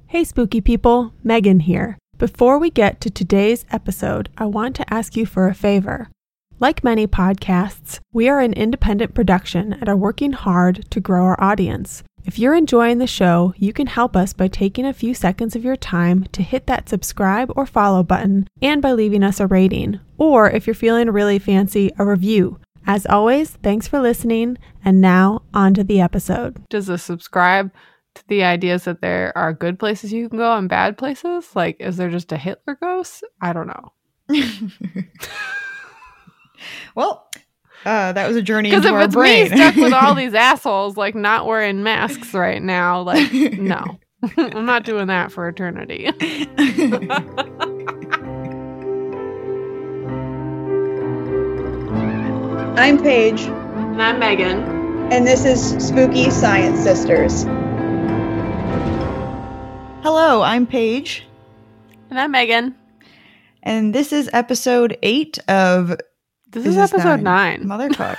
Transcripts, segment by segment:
Hey spooky people, Megan here. Before we get to today's episode, I want to ask you for a favor. Like many podcasts, we are an independent production and are working hard to grow our audience. If you're enjoying the show, you can help us by taking a few seconds of your time to hit that subscribe or follow button and by leaving us a rating. Or if you're feeling really fancy, a review. As always, thanks for listening, and now on to the episode. Does a subscribe to the ideas that there are good places you can go and bad places? Like, is there just a Hitler ghost? I don't know. Well, that was a journey into our brain. Because if it's me stuck with all these assholes, like, not wearing masks right now, like, no. I'm not doing that for eternity. I'm Paige. And I'm Megan. And this is Spooky Science Sisters. Hello, I'm Paige. And I'm Megan. And this is episode 8 of... This is episode 9. Motherfuck.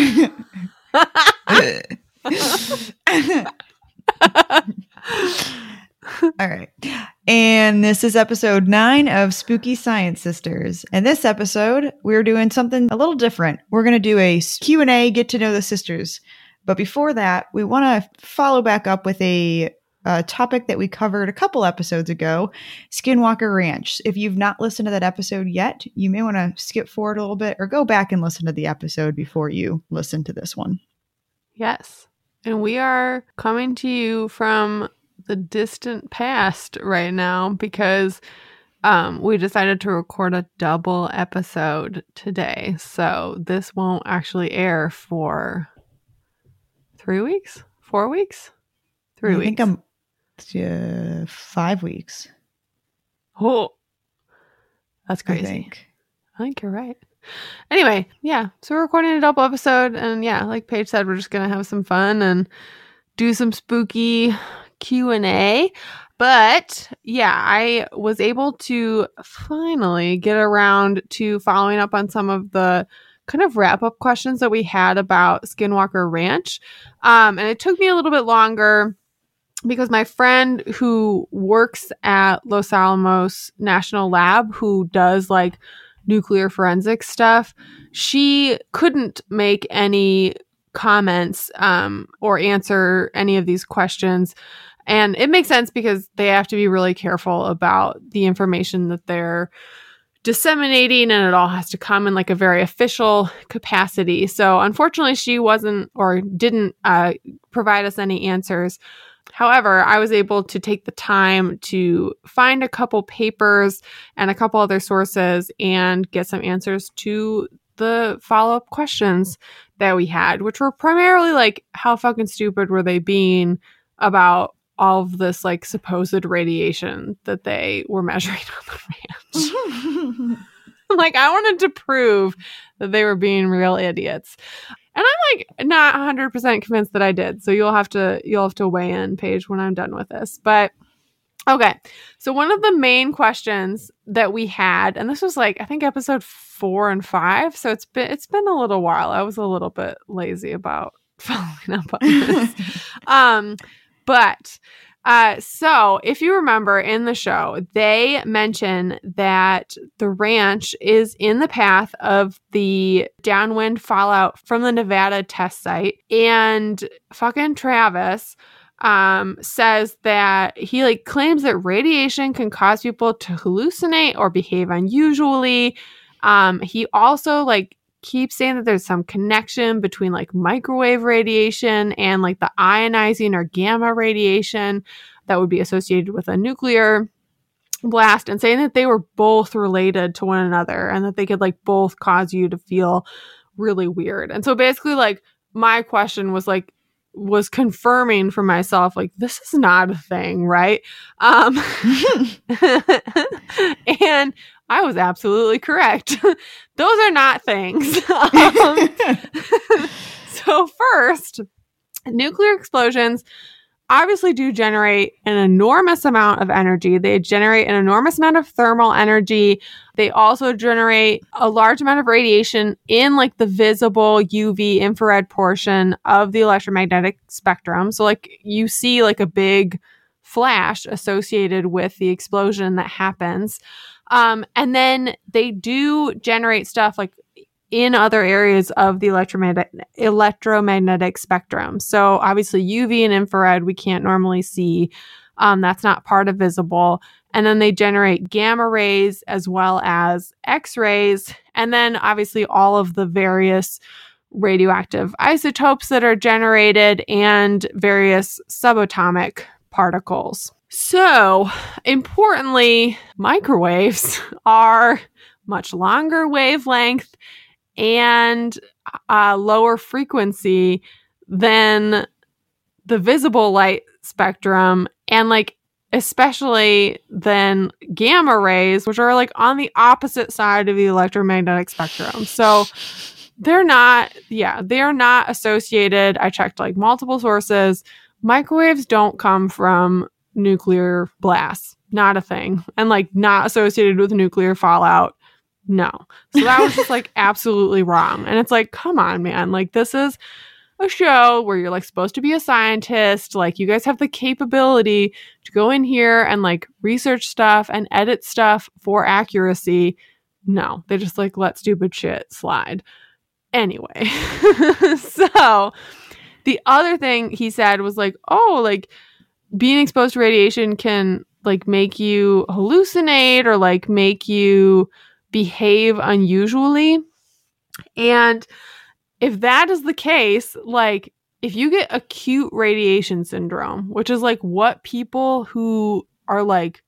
All right. And this is episode 9 of Spooky Science Sisters. And this episode, we're doing something a little different. We're going to do a Q&A, get to know the sisters. But before that, we want to follow back up with a topic that we covered a couple episodes ago, Skinwalker Ranch. If you've not listened to that episode yet, you may want to skip forward a little bit or go back and listen to the episode before you listen to this one. Yes. And we are coming to you from the distant past right now because we decided to record a double episode today. So this won't actually air for 3 weeks? 4 weeks? 3 weeks. I think 5 weeks. Oh, that's crazy. I think you're right. Anyway, yeah. So we're recording a double episode, and yeah, like Paige said, we're just gonna have some fun and do some spooky Q&A. But yeah, I was able to finally get around to following up on some of the kind of wrap-up questions that we had about Skinwalker Ranch. And it took me a little bit longer because my friend who works at Los Alamos National Lab, who does like nuclear forensic stuff, she couldn't make any comments or answer any of these questions. And it makes sense because they have to be really careful about the information that they're disseminating, and it all has to come in like a very official capacity. So unfortunately, she wasn't or didn't provide us any answers. However, I was able to take the time to find a couple papers and a couple other sources and get some answers to the follow-up questions that we had, which were primarily like, how fucking stupid were they being about all of this like supposed radiation that they were measuring on the ranch. Like, I wanted to prove that they were being real idiots. And I'm like not 100% convinced that I did. So you'll have to weigh in, Paige, when I'm done with this. But okay. So one of the main questions that we had, and this was like, I think episode 4 and 5. So it's been a little while. I was a little bit lazy about following up on this. So if you remember in the show, they mention that the ranch is in the path of the downwind fallout from the Nevada test site. And fucking Travis says that he like claims that radiation can cause people to hallucinate or behave unusually. He also like keeps saying that there's some connection between like microwave radiation and like the ionizing or gamma radiation that would be associated with a nuclear blast, and saying that they were both related to one another and that they could like both cause you to feel really weird. And so basically like my question was confirming for myself, like, this is not a thing, right? And I was absolutely correct. Those are not things. So first, nuclear explosions obviously do generate an enormous amount of energy. They generate an enormous amount of thermal energy. They also generate a large amount of radiation in like the visible UV infrared portion of the electromagnetic spectrum. So like you see like a big flash associated with the explosion that happens. And then they do generate stuff like in other areas of the electromagnetic spectrum. So obviously UV and infrared we can't normally see. That's not part of visible. And then they generate gamma rays as well as X-rays. And then obviously all of the various radioactive isotopes that are generated and various subatomic particles. So importantly, microwaves are much longer wavelength and lower frequency than the visible light spectrum, and like especially than gamma rays, which are like on the opposite side of the electromagnetic spectrum. So they're not associated. I checked like multiple sources. Microwaves don't come from nuclear blasts. Not a thing. And like not associated with nuclear fallout. No. So that was just like absolutely wrong. And it's like, come on, man. Like this is a show where you're like supposed to be a scientist. Like you guys have the capability to go in here and like research stuff and edit stuff for accuracy. No, they just like let stupid shit slide. Anyway, so the other thing he said was like, oh, like being exposed to radiation can like make you hallucinate or like make you behave unusually. And if that is the case, like if you get acute radiation syndrome, which is like what people who are like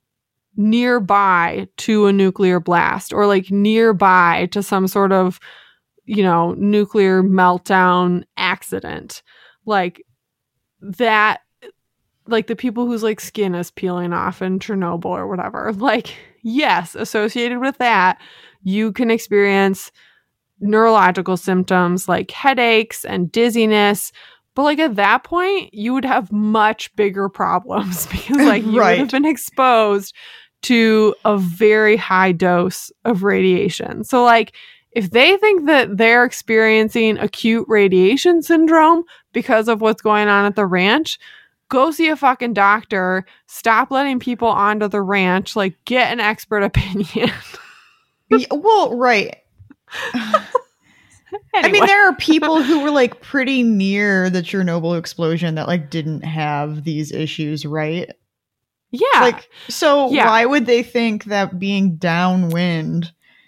nearby to a nuclear blast or like nearby to some sort of, you know, nuclear meltdown accident, like that, like the people whose like skin is peeling off in Chernobyl or whatever, like, yes, associated with that, you can experience neurological symptoms like headaches and dizziness. But like at that point, you would have much bigger problems because like you would have been exposed to a very high dose of radiation. So like if they think that they're experiencing acute radiation syndrome because of what's going on at the ranch, go see a fucking doctor. Stop letting people onto the ranch. Like, get an expert opinion. Yeah, well, right. Anyway. I mean, there are people who were like pretty near the Chernobyl explosion that like didn't have these issues, right? Yeah. Like, so why would they think that being downwind?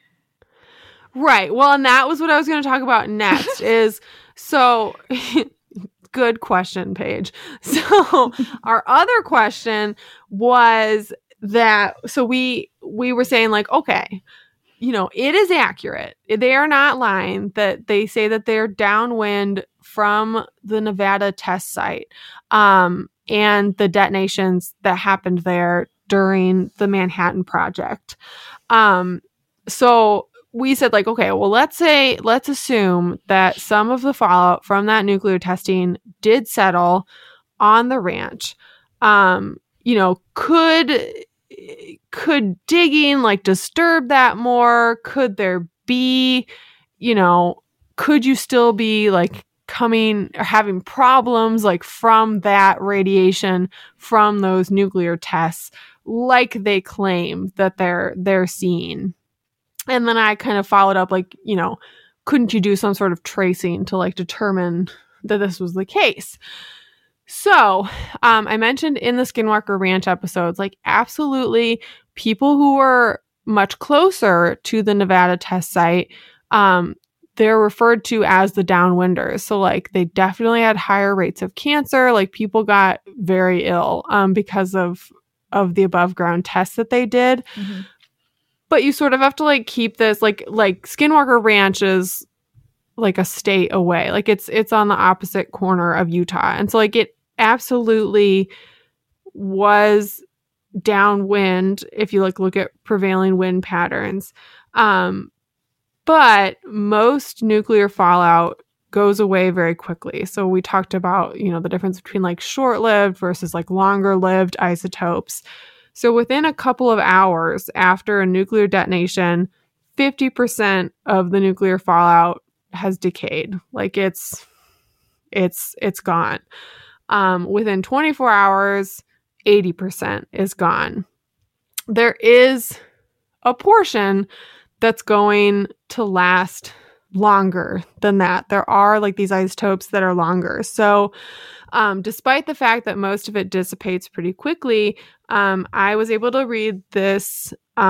Right. Well, and that was what I was going to talk about next is so good question, Paige. So our other question was that, so we were saying like, okay, you know, it is accurate. They are not lying that they say that they're downwind from the Nevada test site and the detonations that happened there during the Manhattan Project. So we said like, okay, well, let's assume that some of the fallout from that nuclear testing did settle on the ranch. You know, could digging like disturb that more? Could there be, you know, could you still be like coming or having problems like from that radiation from those nuclear tests like they claim that they're seeing? And then I kind of followed up like, you know, couldn't you do some sort of tracing to like determine that this was the case? So I mentioned in the Skinwalker Ranch episodes, like absolutely people who were much closer to the Nevada test site, they're referred to as the downwinders. So like they definitely had higher rates of cancer. Like people got very ill because of the above ground tests that they did. Mm-hmm. But you sort of have to like keep this like Skinwalker Ranch is like a state away. Like it's on the opposite corner of Utah. And so like it absolutely was downwind if you like look at prevailing wind patterns. But most nuclear fallout goes away very quickly. So we talked about, you know, the difference between like short-lived versus like longer-lived isotopes. So within a couple of hours after a nuclear detonation, 50% of the nuclear fallout has decayed. Like it's gone. Within 24 hours, 80% is gone. There is a portion that's going to last longer than that. There are like these isotopes that are longer. So despite the fact that most of it dissipates pretty quickly, I was able to read this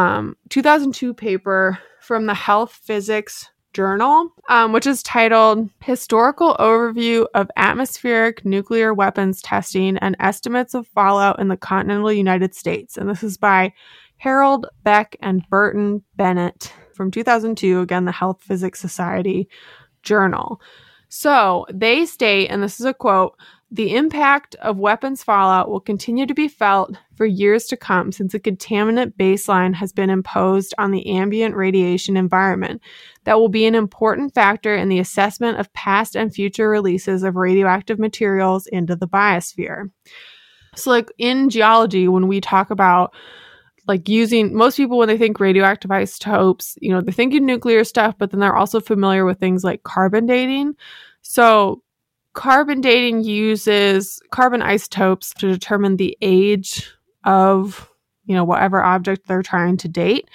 2002 paper from the Health Physics Journal, which is titled Historical Overview of Atmospheric Nuclear Weapons Testing and Estimates of Fallout in the Continental United States. And this is by Harold Beck and Burton Bennett from 2002, again, the Health Physics Society Journal. So they state, and this is a quote, "The impact of weapons fallout will continue to be felt for years to come since a contaminant baseline has been imposed on the ambient radiation environment. That will be an important factor in the assessment of past and future releases of radioactive materials into the biosphere." So like in geology, when we talk about like using, most people when they think radioactive isotopes, you know, they're thinking nuclear stuff, but then they're also familiar with things like carbon dating. So carbon dating uses carbon isotopes to determine the age of, you know, whatever object they're trying to date.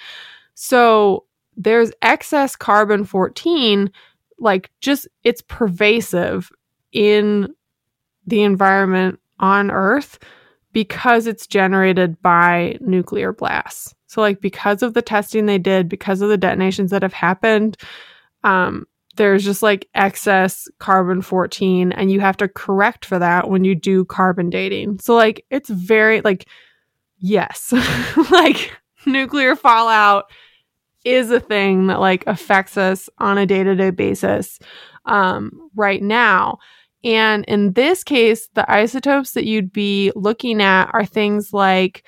So there's excess carbon-14, like just it's pervasive in the environment on Earth because it's generated by nuclear blasts. So like because of the testing they did, because of the detonations that have happened, there's just like excess carbon-14 and you have to correct for that when you do carbon dating. So like it's very like, yes, like nuclear fallout is a thing that like affects us on a day-to-day basis right now. And in this case, the isotopes that you'd be looking at are things like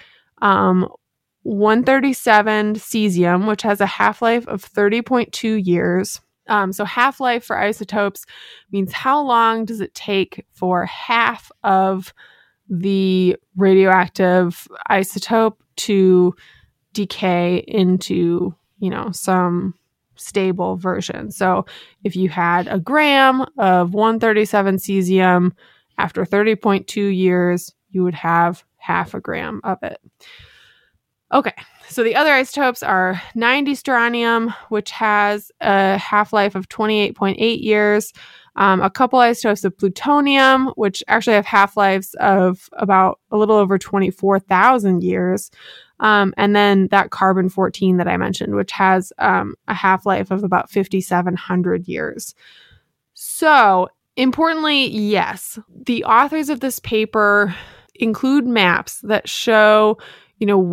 137 cesium, which has a half-life of 30.2 years. So half-life for isotopes means how long does it take for half of the radioactive isotope to decay into, you know, some stable version. So if you had a gram of 137 cesium, after 30.2 years, you would have half a gram of it. Okay, so the other isotopes are 90 strontium, which has a half-life of 28.8 years. A couple isotopes of plutonium, which actually have half-lives of about a little over 24,000 years. And then that carbon-14 that I mentioned, which has a half-life of about 5,700 years. So, importantly, yes, the authors of this paper include maps that show, you know,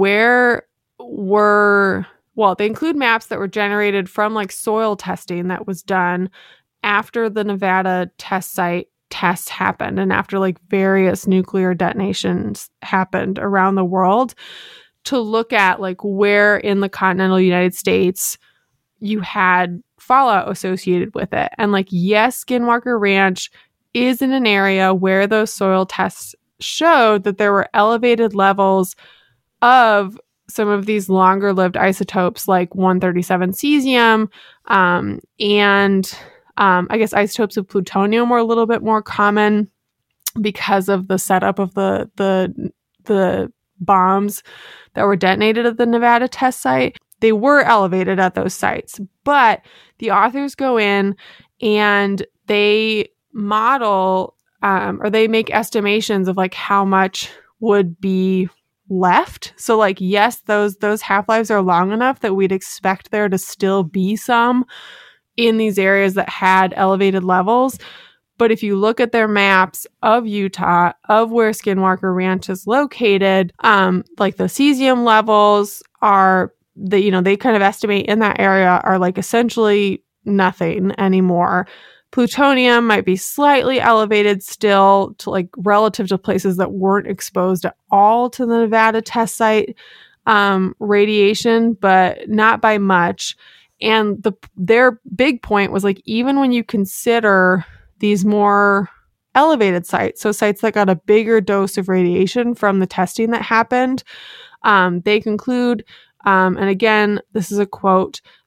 they include maps that were generated from like soil testing that was done after the Nevada test site tests happened and after like various nuclear detonations happened around the world, to look at like where in the continental United States you had fallout associated with it. And like, yes, Skinwalker Ranch is in an area where those soil tests showed that there were elevated levels of some of these longer lived isotopes like 137 cesium, and I guess isotopes of plutonium were a little bit more common because of the setup of the bombs that were detonated at the Nevada test site. They were elevated at those sites, but the authors go in and they model or they make estimations of like how much would be left. So like, yes, those half-lives are long enough that we'd expect there to still be some in these areas that had elevated levels. But if you look at their maps of Utah, of where Skinwalker Ranch is located, like the cesium levels are, they kind of estimate in that area are like essentially nothing anymore. Plutonium might be slightly elevated still to like relative to places that weren't exposed at all to the Nevada test site radiation, but not by much. And their big point was like, even when you consider these more elevated sites, so sites that got a bigger dose of radiation from the testing that happened, they conclude, and again, this is a quote,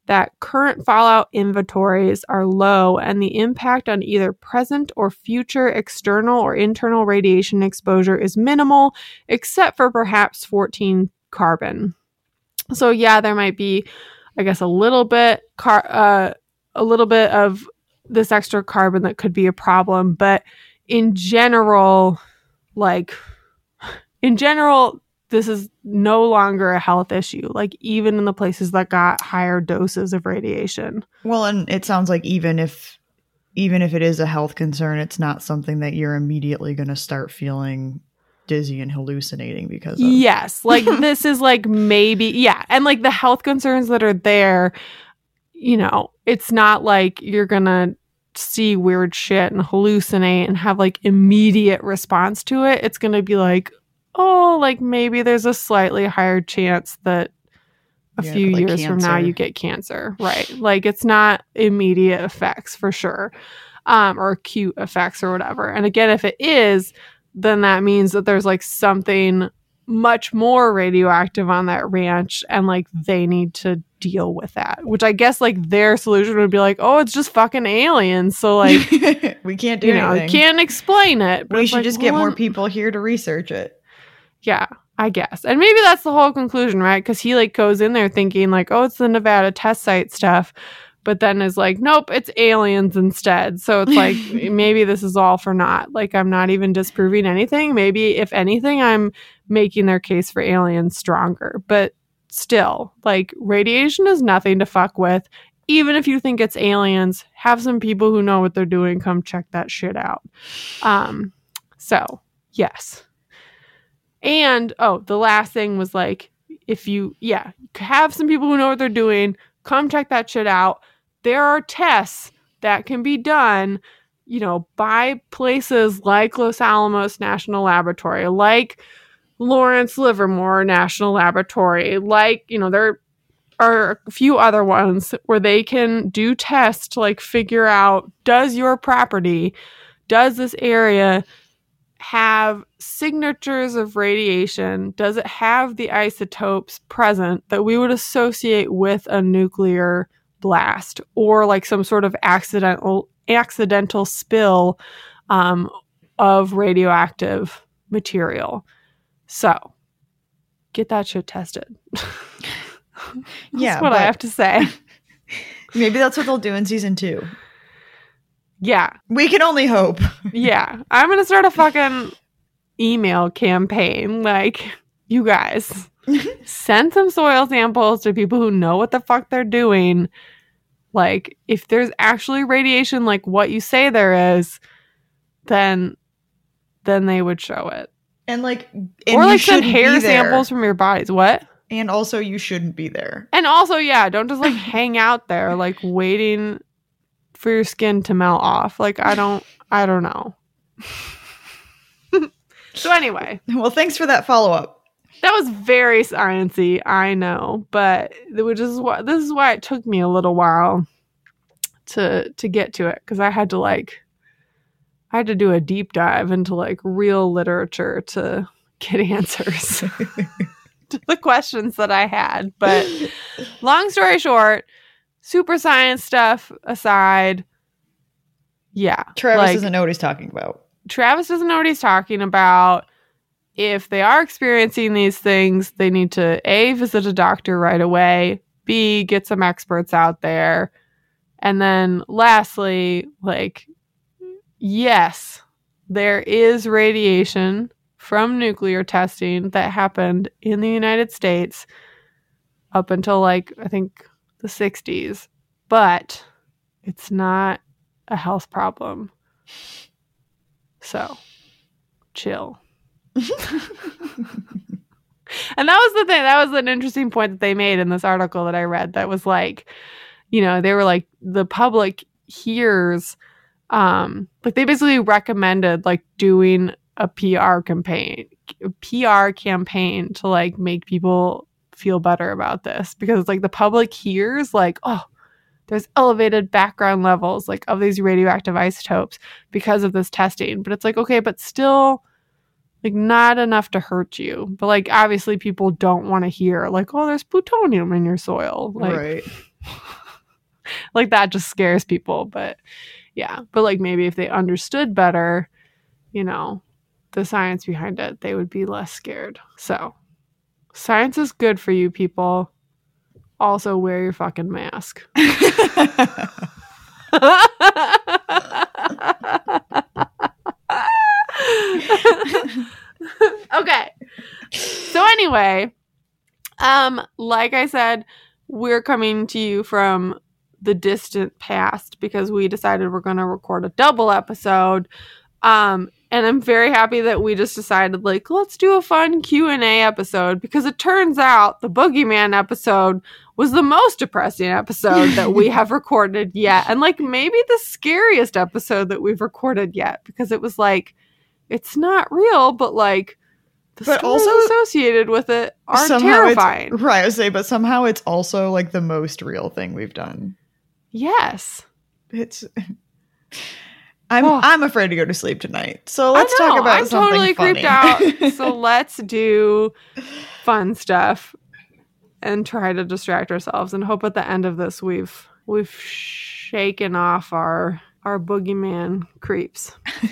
that current fallout inventories are low and the impact on either present or future external or internal radiation exposure is minimal, except for perhaps 14 carbon. So yeah, there might be, I guess, a little bit of this extra carbon that could be a problem, but in general, this is no longer a health issue, like even in the places that got higher doses of radiation. Well, and it sounds like even if it is a health concern, it's not something that you're immediately going to start feeling dizzy and hallucinating because of. Yes, like this is like maybe, yeah. And like the health concerns that are there, you know, it's not like you're going to see weird shit and hallucinate and have like immediate response to it. It's going to be like, oh, like maybe there's a slightly higher chance that a few years from now you get cancer. Right. Like it's not immediate effects for sure, or acute effects or whatever. And again, if it is, then that means that there's like something much more radioactive on that ranch and like they need to deal with that, which I guess like their solution would be like, oh, it's just fucking aliens. So like we can't do anything. Can't explain it. But we should just get more people here to research it. Yeah, I guess. And maybe that's the whole conclusion, right? Because he like goes in there thinking like, oh, it's the Nevada test site stuff. But then is like, nope, it's aliens instead. So it's like, maybe this is all for naught. Like, I'm not even disproving anything. Maybe, if anything, I'm making their case for aliens stronger. But still, like, radiation is nothing to fuck with. Even if you think it's aliens, have some people who know what they're doing come check that shit out. So, yes. And, the last thing was like, if you, have some people who know what they're doing, come check that shit out. There are tests that can be done, you know, by places like Los Alamos National Laboratory, like Lawrence Livermore National Laboratory, like, you know, there are a few other ones where they can do tests to like figure out, does your property, does this area have signatures of radiation? Does it have the isotopes present that we would associate with a nuclear blast or like some sort of accidental spill of radioactive material? So get that shit tested. That's what I have to say. Maybe that's what they'll do in season 2. Yeah. We can only hope. Yeah. I'm going to start a fucking email campaign. Like, you guys, send some soil samples to people who know what the fuck they're doing. Like, if there's actually radiation like what you say there is, then they would show it. And like, or like send hair samples from your bodies. What? And also, you shouldn't be there. And also, yeah, don't just like hang out there like waiting for your skin to melt off. Like, I don't know. So anyway. Well, thanks for that follow-up. That was very sciencey, I know, but this is why it took me a little while to get to it, because I had to do a deep dive into like real literature to get answers to the questions that I had. But long story short, super science stuff aside, yeah. Travis doesn't know what he's talking about. Travis doesn't know what he's talking about. If they are experiencing these things, they need to A, visit a doctor right away, B, get some experts out there. And then lastly, like, yes, there is radiation from nuclear testing that happened in the United States up until like, I think the 60s, but it's not a health problem. So chill. And that was the thing. That was an interesting point that they made in this article that I read. That was like, you know, they were like, the public hears, like they basically recommended like doing a PR campaign to like make people feel better about this, because it's like the public hears like, oh, there's elevated background levels like of these radioactive isotopes because of this testing. But it's like, okay, but still like not enough to hurt you. But like obviously people don't want to hear like, oh, there's plutonium in your soil. Like, right. Like that just scares people. But yeah, but like maybe if they understood better, you know, the science behind it, they would be less scared. So science is good for you people. Also wear your fucking mask. Okay. So anyway, like I said, we're coming to you from the distant past because we decided we're going to record a double episode. And I'm very happy that we just decided, like, let's do a fun Q&A episode, because it turns out the Boogeyman episode was the most depressing episode that we have recorded yet. And, like, maybe the scariest episode that we've recorded yet, because it was like, it's not real, but, like, the stories also associated with it are terrifying. Right, I would say, but somehow it's also, like, the most real thing we've done. Yes. It's... I'm afraid to go to sleep tonight. So let's talk about something funny. I'm totally creeped out. So let's do fun stuff and try to distract ourselves and hope at the end of this we've shaken off our boogeyman creeps.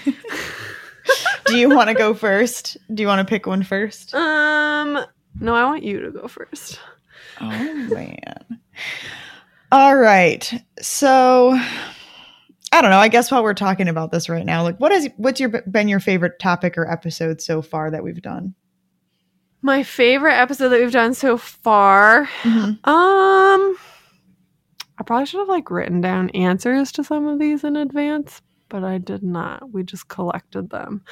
Do you want to go first? Do you want to pick one first? No, I want you to go first. Oh man. All right. So I don't know. I guess while we're talking about this right now, like, what's been your favorite topic or episode so far that we've done? My favorite episode that we've done so far. Mm-hmm. I probably should have like written down answers to some of these in advance, but I did not. We just collected them.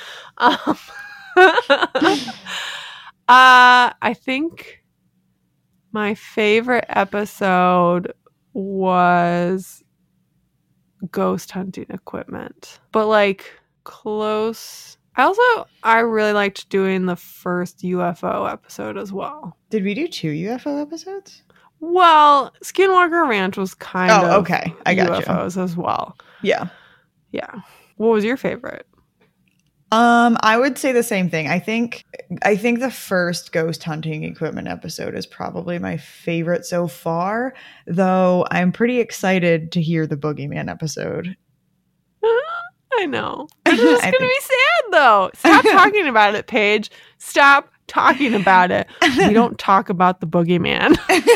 I think my favorite episode was ghost hunting equipment, but like close. I really liked doing the first UFO episode as well. Did we do 2 UFO episodes? Well, Skinwalker Ranch was kind of okay. I got UFOs as well. Yeah. What was your favorite? I would say the same thing. I think the first ghost hunting equipment episode is probably my favorite so far, though I'm pretty excited to hear the Boogeyman episode. I know. It's just going to be sad, though. Stop talking about it, Paige. Stop talking about it. We don't talk about the Boogeyman.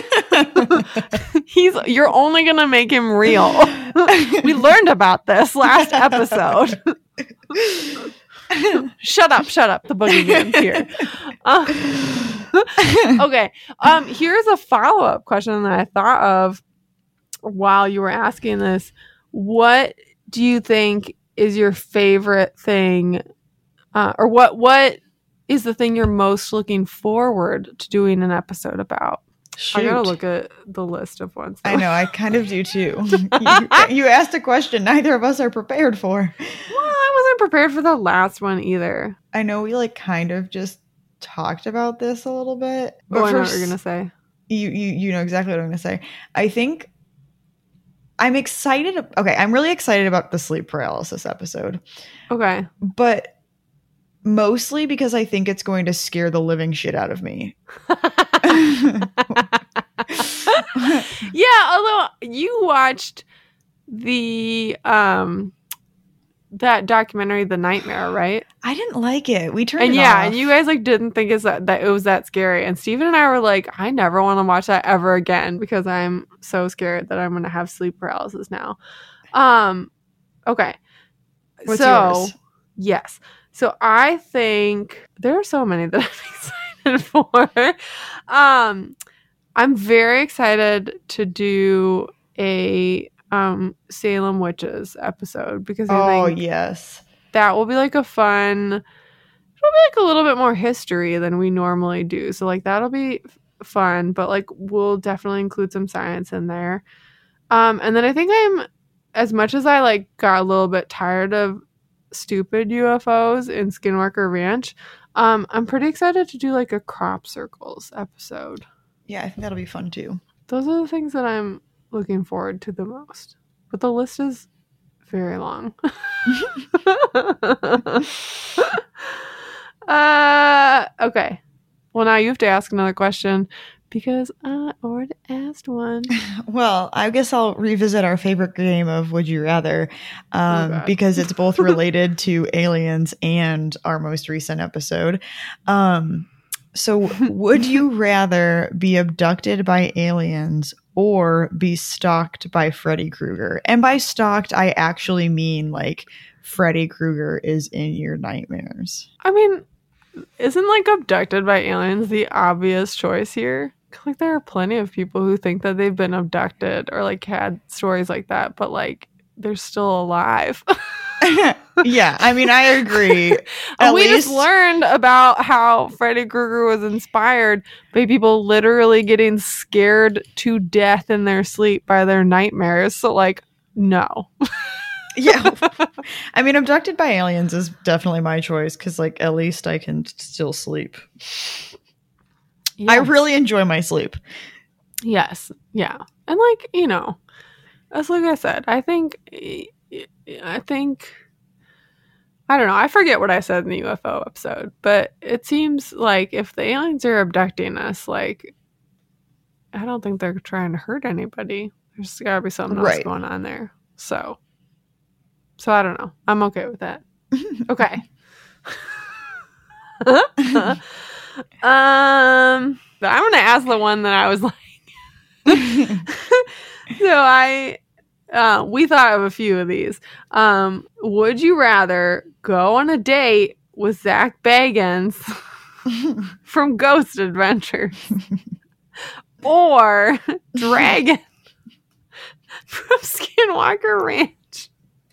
You're only going to make him real. We learned about this last episode. Shut up. The Boogeyman's here. Okay. Here's a follow-up question that I thought of while you were asking this. What do you think is your favorite thing, or what is the thing you're most looking forward to doing an episode about? Shoot. I gotta look at the list of ones. I know, I kind of do too. You asked a question neither of us are prepared for. Well, I wasn't prepared for the last one either. I know we like kind of just talked about this a little bit. But I know what you're gonna say. You know exactly what I'm gonna say. I think I'm excited. Okay, I'm really excited about the sleep paralysis episode. Okay. But mostly because I think it's going to scare the living shit out of me. Yeah, although you watched the that documentary, The Nightmare, right? I didn't like it. We turned it off. off. And you guys like didn't think that it was that scary. And Steven and I were like, I never want to watch that ever again because I'm so scared that I'm going to have sleep paralysis now. Okay. What's yours? Yes. So I think there are so many that I'm excited for. I'm very excited to do a Salem Witches episode because I think yes, that will be like it'll be like a little bit more history than we normally do. So like that'll be fun, but like we'll definitely include some science in there. And then I think as much as I like got a little bit tired of stupid UFOs in Skinwalker Ranch, I'm pretty excited to do like a crop circles episode. Yeah, I think that'll be fun too. Those are the things that I'm looking forward to the most. But the list is very long. Okay. Well, now you have to ask another question because I already asked one. Well, I guess I'll revisit our favorite game of Would You Rather, because it's both related to aliens and our most recent episode. So would you rather be abducted by aliens or be stalked by Freddy Krueger? And by stalked, I actually mean like Freddy Krueger is in your nightmares. I mean, isn't like abducted by aliens the obvious choice here? Like there are plenty of people who think that they've been abducted or like had stories like that, but like they're still alive. Yeah, I mean, I agree. And we just learned about how Freddy Krueger was inspired by people literally getting scared to death in their sleep by their nightmares. So, like, no. Yeah. I mean, abducted by aliens is definitely my choice because, like, at least I can still sleep. Yes. I really enjoy my sleep. Yes. Yeah. And, like, you know, as like I said, I think, I don't know. I forget what I said in the UFO episode, but it seems like if the aliens are abducting us, like, I don't think they're trying to hurt anybody. There's got to be something else going on there. So I don't know. I'm okay with that. Okay. I'm gonna ask the one that I was like. So we thought of a few of these. Would you rather go on a date with Zach Bagans from Ghost Adventures or Dragon from Skinwalker Ranch?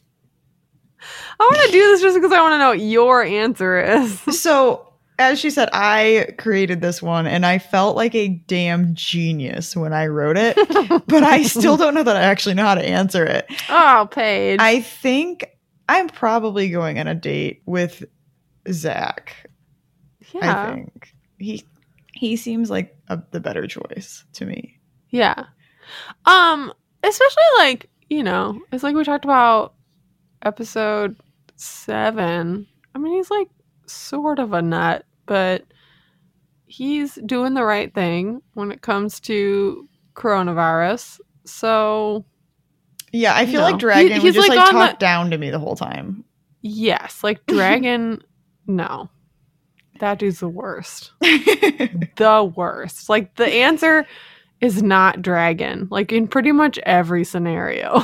I want to do this just because I want to know what your answer is. So, as she said, I created this one and I felt like a damn genius when I wrote it, but I still don't know that I actually know how to answer it. Oh, Paige. I think I'm probably going on a date with Zach. Yeah. I think he seems like the better choice to me. Yeah. Especially like, you know, it's like we talked about episode 7. I mean, he's like sort of a nut, but he's doing the right thing when it comes to coronavirus. So yeah, I feel like Dragon would just like talk down to me the whole time. Yes, like Dragon. No, that dude's the worst. The worst. Like the answer is not Dragon. Like in pretty much every scenario.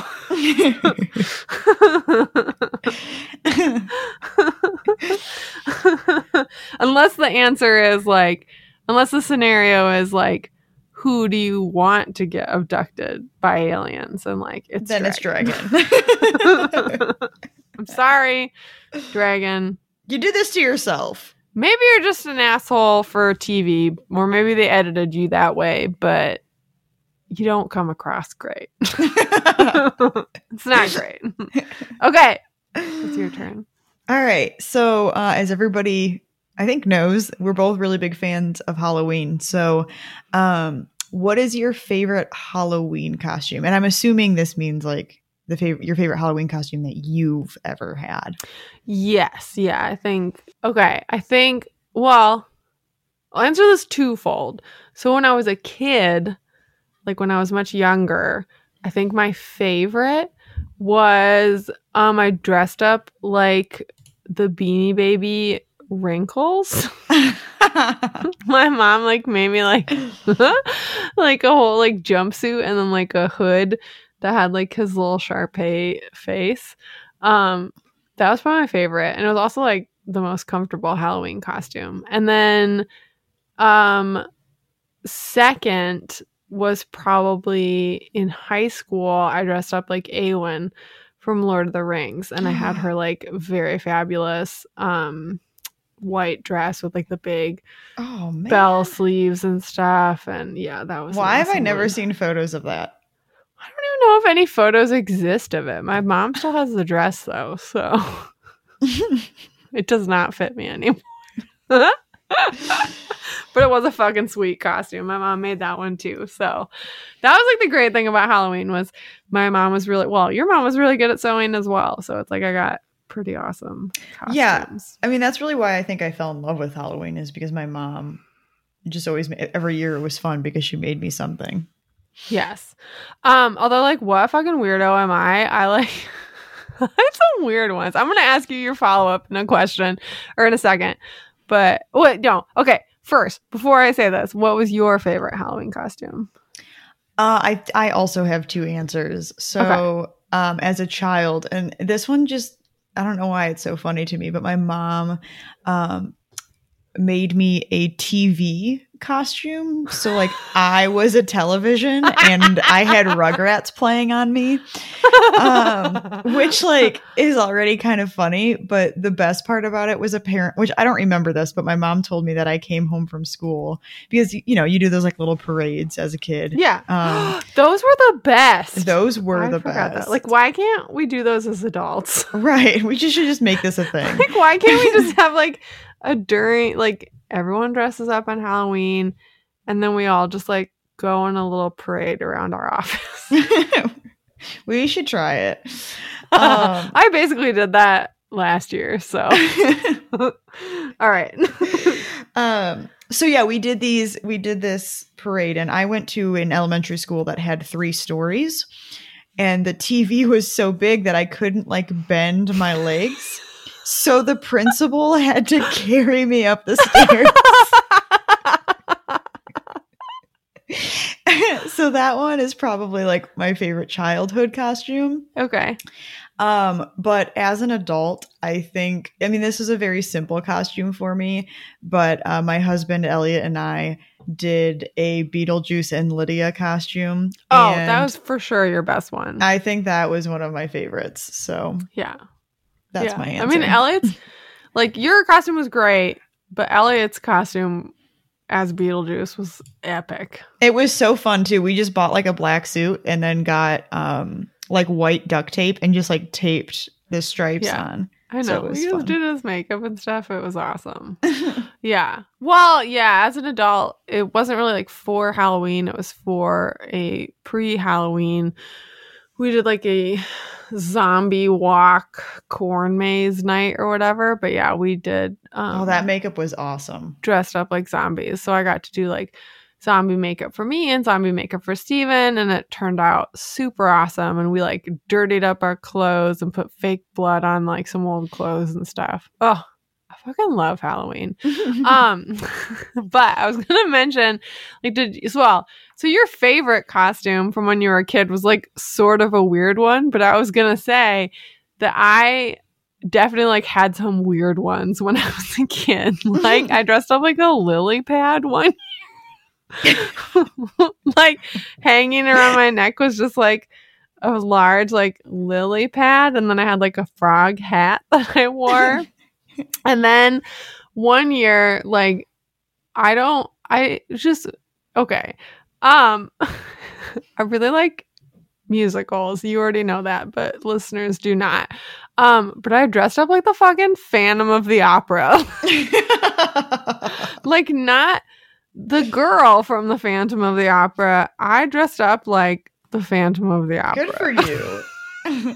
Unless the answer is like, unless the scenario is like, who do you want to get abducted by aliens? And like, it's Dragon. I'm sorry, Dragon. You did this to yourself. Maybe you're just an asshole for TV, or maybe they edited you that way, but you don't come across great. It's not great. Okay. It's your turn. All right. So as everybody, I think, knows, we're both really big fans of Halloween. So what is your favorite Halloween costume? And I'm assuming this means like your favorite Halloween costume that you've ever had. Yes. Yeah. I think, well, I'll answer this twofold. So when I was a kid, like when I was much younger, I think my favorite was I dressed up like the Beanie Baby Wrinkles. My mom like made me like like a whole like jumpsuit and then like a hood that had like his little Sharpay face. That was probably my favorite, and it was also like the most comfortable Halloween costume. And then second was probably in high school. I dressed up like Eowyn from Lord of the Rings, and I had her like very fabulous white dress with like the big bell sleeves and stuff. And yeah, that was why have I never seen photos of that? I don't even know if any photos exist of it. My mom still has the dress though, so it does not fit me anymore. But it was a fucking sweet costume. My mom made that one too. So that was like the great thing about Halloween was my mom was really, well, your mom was really good at sewing as well. So it's like I got pretty awesome costumes. Yeah. I mean, that's really why I think I fell in love with Halloween, is because my mom just always, every year it was fun because she made me something. Yes. Although, like, what fucking weirdo am I? I like some weird ones. I'm gonna ask you your follow-up in a question or in a second. But wait, no. Okay. First, before I say this, what was your favorite Halloween costume? I also have two answers. So as a child, and this one just, I don't know why it's so funny to me, but my mom made me a TV costume. So like I was a television and I had Rugrats playing on me, which like is already kind of funny. But the best part about it was a parent, which I don't remember this, but my mom told me that I came home from school because, you know, you do those like little parades as a kid. Yeah. Those were the best. Those were the best. That. Like, why can't we do those as adults? Right. We should just make this a thing. Like, why can't we just have like like everyone dresses up on Halloween and then we all just like go on a little parade around our office? We should try it. I basically did that last year, so all right. So yeah, we did this parade, and I went to an elementary school that had 3 stories, and the TV was so big that I couldn't like bend my legs. So the principal had to carry me up the stairs. So that one is probably like my favorite childhood costume. Okay. But as an adult, I mean, this is a very simple costume for me, but my husband, Elliot, and I did a Beetlejuice and Lydia costume. Oh, that was for sure your best one. I think that was one of my favorites. So yeah. That's my answer. I mean, Elliot's, like, your costume was great, but Elliot's costume as Beetlejuice was epic. It was so fun, too. We just bought, like, a black suit and then got, like, white duct tape and just, like, taped the stripes on. I know. So we just did his makeup and stuff. It was awesome. Yeah. Well, yeah, as an adult, it wasn't really, like, for Halloween. It was for a pre-Halloween. We did, like, a zombie walk corn maze night or whatever, but yeah, we did that makeup was awesome, dressed up like zombies. So I got to do like zombie makeup for me and zombie makeup for Steven, and it turned out super awesome. And we like dirtied up our clothes and put fake blood on like some old clothes and stuff. Oh, I fucking love Halloween. But I was gonna mention, like, so your favorite costume from when you were a kid was like sort of a weird one, but I was gonna say that I definitely like had some weird ones when I was a kid. Like I dressed up like a lily pad one year. Like hanging around my neck was just like a large like lily pad, and then I had like a frog hat that I wore. And then one year, like, I really like musicals. You already know that, but listeners do not. But I dressed up like the fucking Phantom of the Opera. Like, not the girl from the Phantom of the Opera. I dressed up like the Phantom of the Opera. Good for you.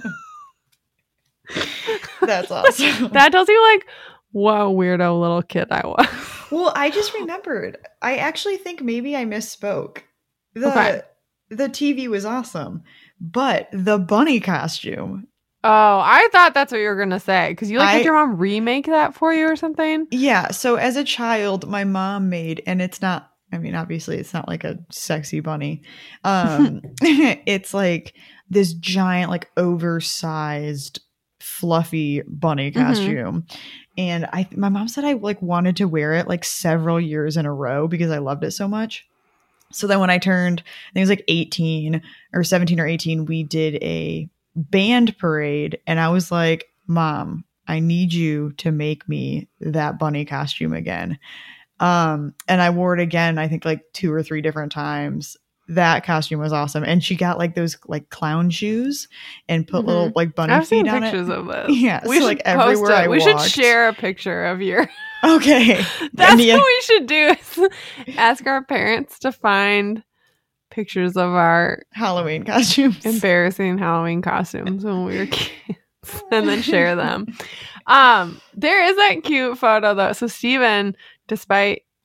That's awesome. That tells you like what a weirdo little kid I was. Well, I just remembered. I actually think maybe I misspoke. The TV was awesome, but the bunny costume. Oh, I thought that's what you were gonna say, because you had your mom remake that for you or something. Yeah. So as a child, my mom made, and it's not. I mean, obviously, it's not like a sexy bunny. It's like this giant, like oversized, fluffy bunny costume. And my mom said I like wanted to wear it like several years in a row because I loved it so much. So then when I turned, I think it was like 18 or 17 or 18, we did a band parade, and I was like, Mom, I need you to make me that bunny costume again. And I wore it again, I think like 2 or 3 different times. That costume was awesome. And she got like those like clown shoes and put little like bunny feet on it. I've seen pictures of this. Yeah. We should like everywhere I we walked. should share a picture of your. Okay. That's what we should do. Is ask our parents to find pictures of our Halloween costumes. Embarrassing Halloween costumes when we were kids. And then share them. There is that cute photo though. So Steven, despite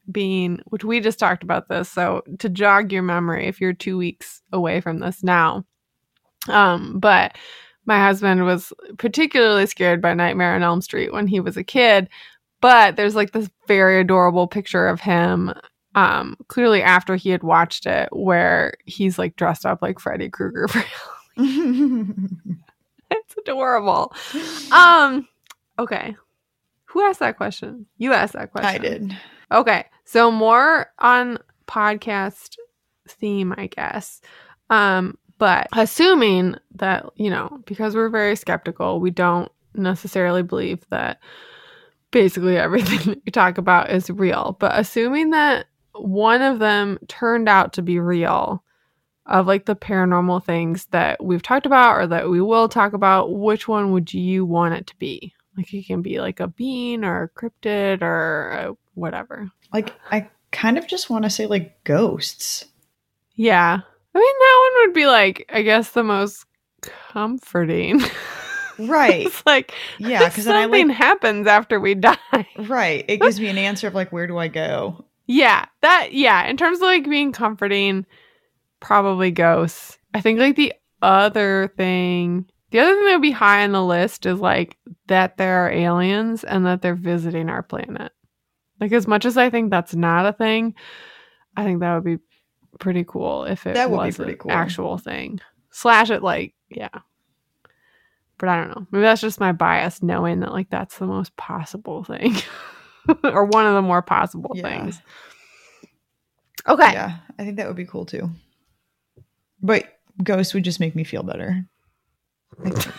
being, which we just talked about this. So to jog your memory, if you're 2 weeks away from this now, but my husband was particularly scared by Nightmare on Elm Street when he was a kid. But there's like this very adorable picture of him, clearly after he had watched it, where he's like dressed up like Freddy Krueger for Halloween. It's adorable. Okay. Who asked that question? You asked that question. I did. Okay. So more on podcast theme, I guess. But assuming that, because we're very skeptical, we don't necessarily believe that basically everything that we talk about is real. But assuming that one of them turned out to be real, of like the paranormal things that we've talked about or that we will talk about, which one would you want it to be? Like it can be like a being or a cryptid or whatever. Like I kind of just want to say like ghosts. Yeah. I mean, that one would be like, I guess, the most comforting. Right. It's like, yeah, because something happens after we die. Right. It gives me an answer of like, where do I go? Yeah. In terms of like being comforting, probably ghosts. I think like the other thing that would be high on the list is like that there are aliens and that they're visiting our planet. Like as much as I think that's not a thing, I think that would be pretty cool if it was an actual thing. Slash it like, yeah. But I don't know. Maybe that's just my bias knowing that like that's the most possible thing. Or one of the more possible things. Okay. Yeah, I think that would be cool too. But ghosts would just make me feel better. I think.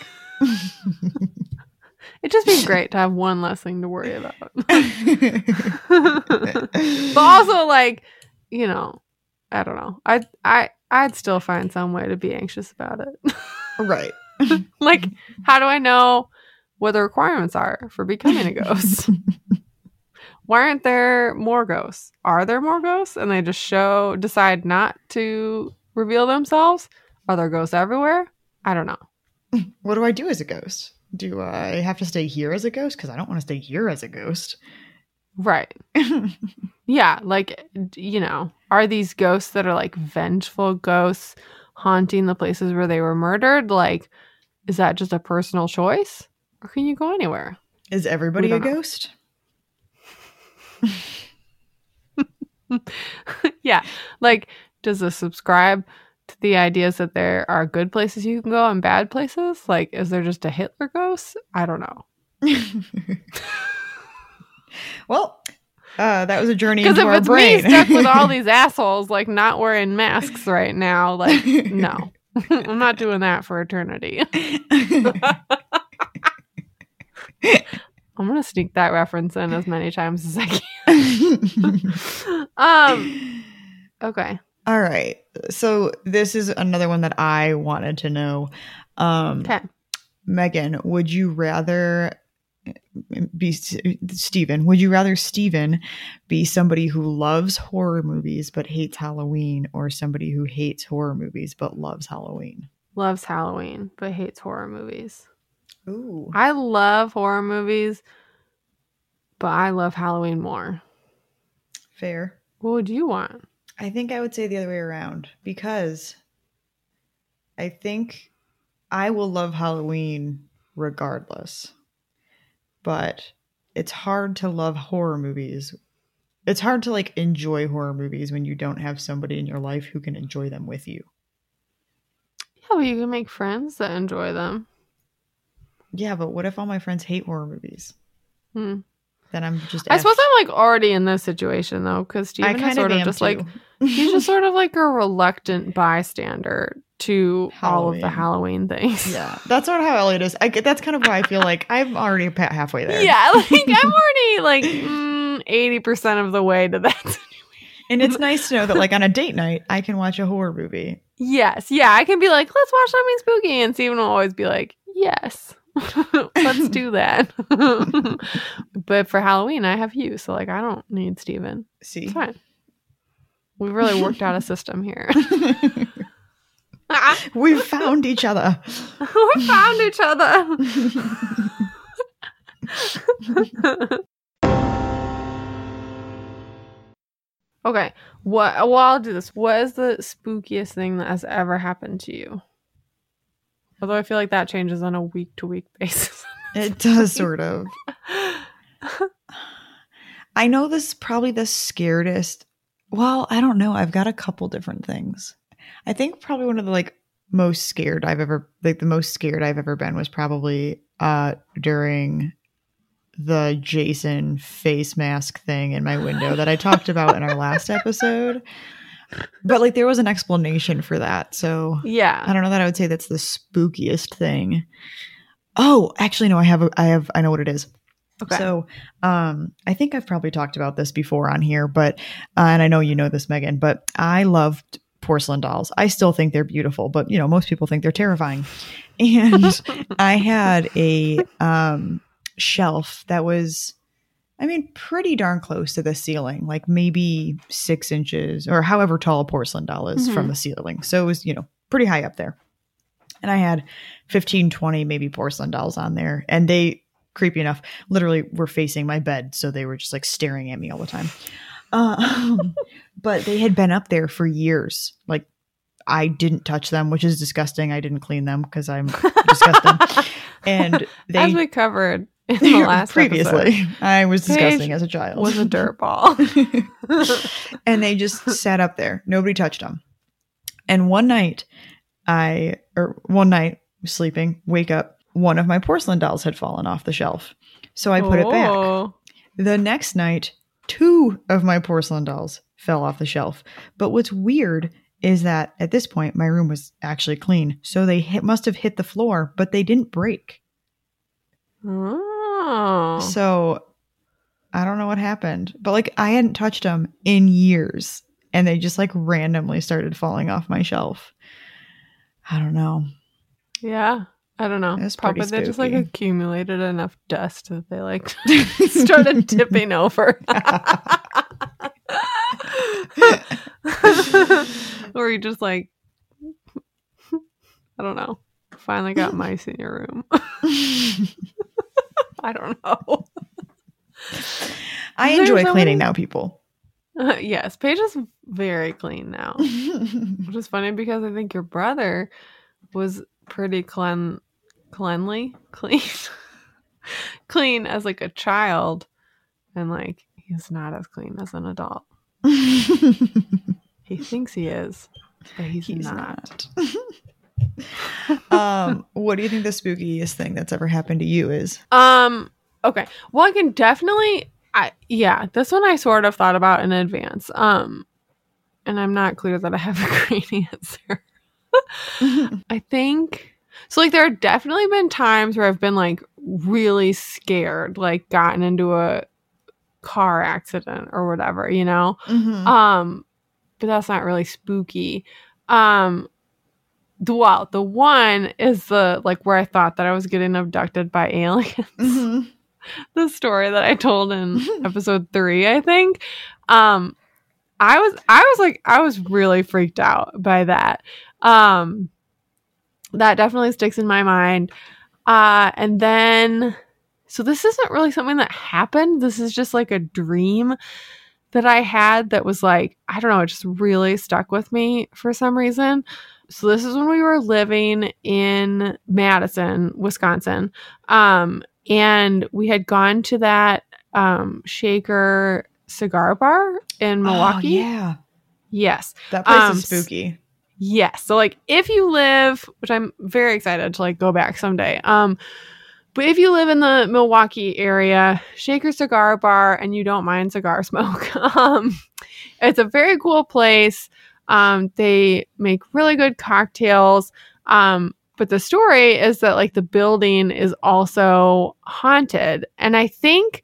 It'd just be great to have one less thing to worry about. But also like, I don't know. I'd still find some way to be anxious about it. Right. Like, how do I know what the requirements are for becoming a ghost? Why aren't there more ghosts? Are there more ghosts? And they just decide not to reveal themselves? Are there ghosts everywhere? I don't know. What do I do as a ghost? Do I have to stay here as a ghost? Because I don't want to stay here as a ghost. Right. Yeah. Like, are these ghosts that are like vengeful ghosts haunting the places where they were murdered? Like, is that just a personal choice? Or can you go anywhere? Is everybody a ghost? Yeah. Like, does it subscribe to the ideas that there are good places you can go and bad places? Like, is there just a Hitler ghost? I don't know. Well, that was a journey into our brain. Because if it's me stuck with all these assholes, like, not wearing masks right now, like, no. I'm not doing that for eternity. I'm going to sneak that reference in as many times as I can. Okay. All right. So this is another one that I wanted to know. Okay. Megan, would you rather be Steven? Would you rather Steven be somebody who loves horror movies but hates Halloween, or somebody who hates horror movies but loves Halloween? Loves Halloween but hates horror movies. Ooh. I love horror movies, but I love Halloween more. Fair. What would you want? I think I would say the other way around, because I think I will love Halloween regardless. But it's hard to love horror movies. It's hard to like enjoy horror movies when you don't have somebody in your life who can enjoy them with you. Yeah, but you can make friends that enjoy them. Yeah, but what if all my friends hate horror movies? Then I'm just... I suppose I'm like already in this situation though, because Steven is sort of just like... He's just sort of like a reluctant bystander to all of the Halloween things. Yeah, that's sort of how Elliot is. That's kind of why I feel like I'm already halfway there. Yeah, like I'm already like 80% of the way to that situation. And it's nice to know that like on a date night, I can watch a horror movie. Yes. Yeah, I can be like, let's watch something spooky. And Steven will always be like, yes, let's do that. But for Halloween, I have you. So like, I don't need Steven. See? It's fine. We've really worked out a system here. We've found each other. We found each other. Okay. Well, I'll do this. What is the spookiest thing that has ever happened to you? Although I feel like that changes on a week-to-week basis. It does, sort of. I know this is probably the scariest. Well, I don't know. I've got a couple different things. I think probably one of the the most scared I've ever been was probably during the Jason face mask thing in my window that I talked about in our last episode. But there was an explanation for that. So yeah. I don't know that I would say that's the spookiest thing. Oh, actually, no, I know what it is. Okay. So I think I've probably talked about this before on here, but and I know you know this, Megan, but I loved porcelain dolls. I still think they're beautiful, but most people think they're terrifying. And I had a shelf that was, pretty darn close to the ceiling, maybe 6 inches or however tall a porcelain doll is from the ceiling. So it was, pretty high up there. And I had 15, 20 maybe porcelain dolls on there. And they, creepy enough, literally were facing my bed. So they were just staring at me all the time. But they had been up there for years. I didn't touch them, which is disgusting. I didn't clean them because I'm disgusting. And they, as we covered in the last previously, episode, I was disgusting Paige as a child. Was a dirt ball. And they just sat up there. Nobody touched them. And one night, sleeping, wake up, one of my porcelain dolls had fallen off the shelf. So I put it back. The next night, 2 of my porcelain dolls fell off the shelf. But what's weird is that at this point, my room was actually clean. So they must have hit the floor, but they didn't break. Oh. So I don't know what happened. But I hadn't touched them in years. And they just randomly started falling off my shelf. I don't know. Yeah. I don't know. It's probably pretty they just spooky. accumulated enough dust that they started tipping over. Or you just I don't know. Finally got mice in your room. I don't know. I enjoy cleaning now, people. Yes, Paige is very clean now. Which is funny because I think your brother was pretty clean as a child, and he's not as clean as an adult. He thinks he is, but he's not. What do you think the spookiest thing that's ever happened to you is? Okay, well, I can definitely this one I sort of thought about in advance, and I'm not clear that I have a great answer. I think so. There have definitely been times where I've been really scared, gotten into a car accident or whatever, Mm-hmm. But that's not really spooky. The one is the where I thought that I was getting abducted by aliens. Mm-hmm. The story that I told in episode 3, I think. I was really freaked out by that. That definitely sticks in my mind. And then, so this isn't really something that happened. This is just a dream that I had that was I don't know, it just really stuck with me for some reason. So this is when we were living in Madison, Wisconsin. And we had gone to that Shaker cigar bar in Milwaukee. Oh, yeah. Yes. That place is spooky. Yes. So if you live, which I'm very excited to go back someday. But if you live in the Milwaukee area, Shaker Cigar Bar, and you don't mind cigar smoke, it's a very cool place. They make really good cocktails. But the story is that the building is also haunted. And I think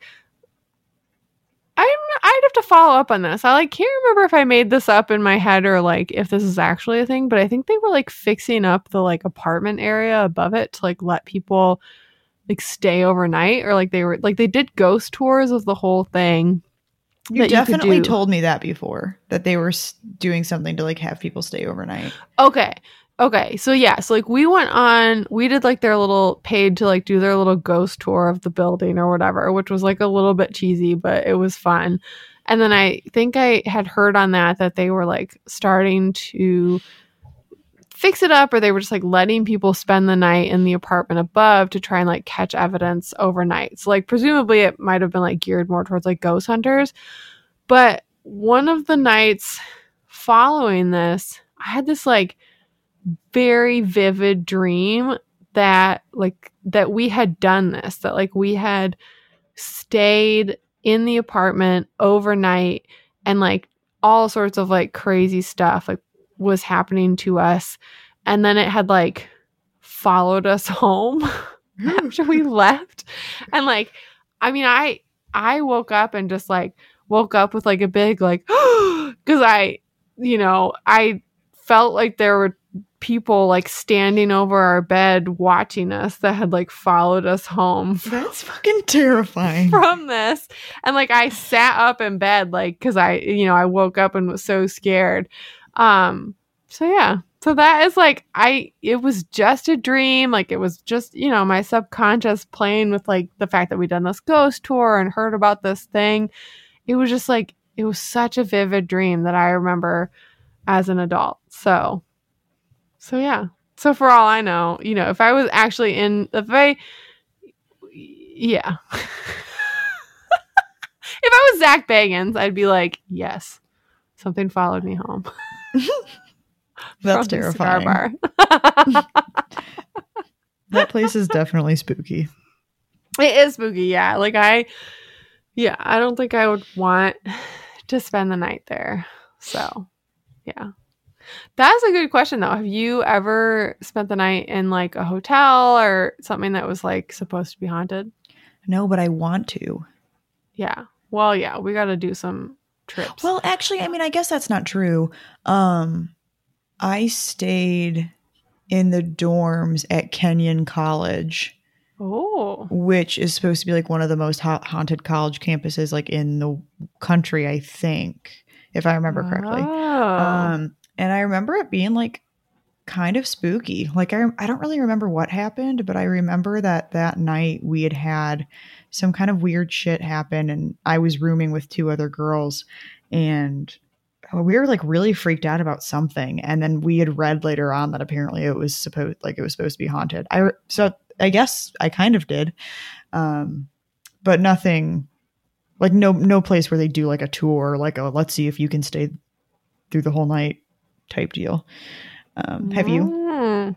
I'd have to follow up on this. I can't remember if I made this up in my head or if this is actually a thing, but I think they were fixing up the apartment area above it to let people stay overnight, or they were they did ghost tours of the whole thing. You definitely told me that before, that they were doing something to have people stay overnight. Okay. So yeah, so we did their little paid to do their little ghost tour of the building or whatever, which was a little bit cheesy, but it was fun. And then I think I had heard on that they were like starting to fix it up, or they were just like letting people spend the night in the apartment above to try and like catch evidence overnight. So like presumably it might have been like geared more towards like ghost hunters. But one of the nights following this, I had this like very vivid dream that we had done this, that like we had stayed in the apartment overnight, and like all sorts of like crazy stuff like was happening to us. And then it had like followed us home after we left. And like, I mean, I woke up and just like woke up with like a big like, because I felt like there were people like standing over our bed watching us that had like followed us home. That's fucking terrifying. From this. And like I sat up in bed like because I woke up and was so scared. So yeah. So that is like it was just a dream. Like it was just, my subconscious playing with like the fact that we'd done this ghost tour and heard about this thing. It was just like it was such a vivid dream that I remember as an adult. So yeah. So for all I know, if I was actually if I was Zach Bagans, I'd be like, yes, something followed me home. That's terrifying. Bar. That place is definitely spooky. It is spooky, yeah. Like I don't think I would want to spend the night there. So, yeah. That's a good question, though. Have you ever spent the night in like a hotel or something that was like supposed to be haunted? No, but I want to. Yeah. Well, yeah, we got to do some trips. Well, actually, I mean, I guess that's not true. I stayed in the dorms at Kenyon College. Oh. Which is supposed to be like one of the most haunted college campuses like in the country, I think, if I remember correctly. Oh. And I remember it being like kind of spooky. Like I don't really remember what happened, but I remember that night we had some kind of weird shit happen, and I was rooming with two other girls, and we were like really freaked out about something. And then we had read later on that apparently it was supposed to be haunted. So I guess I kind of did. But nothing like no place where they do like a tour, like a let's see if you can stay through the whole night type deal. Have you?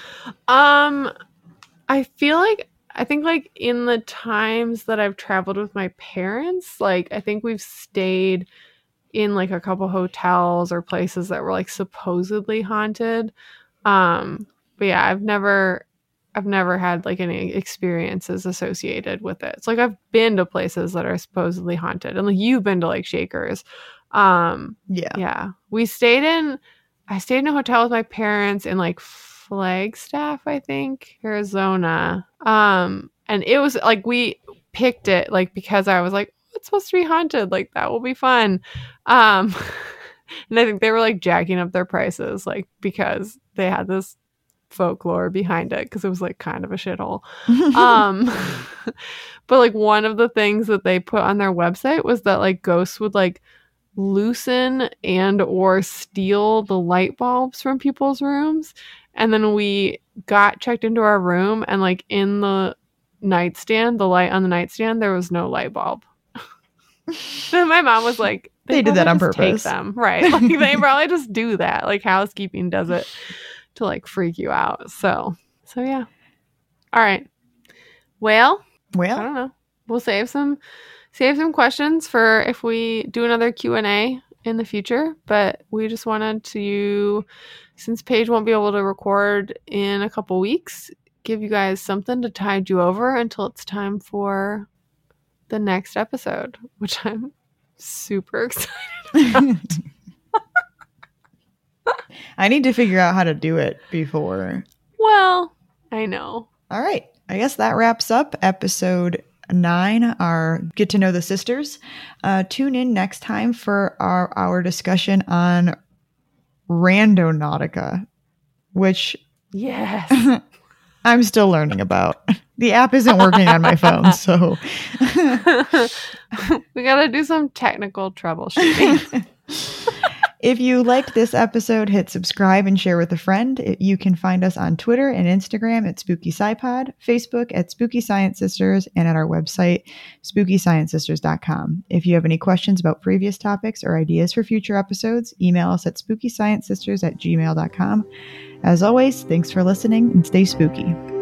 I think like in the times that I've traveled with my parents, like I think we've stayed in like a couple hotels or places that were like supposedly haunted. But yeah, I've never had like any experiences associated with it. It's like I've been to places that are supposedly haunted, and like you've been to like Shakers. Yeah. I stayed in a hotel with my parents in like Flagstaff, I think, Arizona. And it was like we picked it like because I was like, it's supposed to be haunted, like that will be fun. And I think they were like jacking up their prices like because they had this folklore behind it because it was like kind of a shithole. But like one of the things that they put on their website was that like ghosts would like loosen and or steal the light bulbs from people's rooms. And then we got checked into our room, and like in the nightstand, the light on the nightstand, there was no light bulb. Then my mom was like, they did that on purpose. Take them. Right. Like they probably just do that. Like housekeeping does it to like freak you out. So yeah. All right. Well, I don't know. We'll save some questions for if we do another Q&A in the future, but we just wanted to, since Paige won't be able to record in a couple weeks, give you guys something to tide you over until it's time for the next episode, which I'm super excited about. I need to figure out how to do it before. Well, I know. All right. I guess that wraps up episode 9, our Get to Know the Sisters. Tune in next time for our discussion on Randonautica, which yes, I'm still learning about. The app isn't working on my phone, so we got to do some technical troubleshooting. If you liked this episode, hit subscribe and share with a friend. You can find us on Twitter and Instagram at Spooky SciPod, Facebook at Spooky Science Sisters, and at our website, SpookyScienceSisters.com. If you have any questions about previous topics or ideas for future episodes, email us at SpookyScienceSisters@gmail.com. As always, thanks for listening and stay spooky.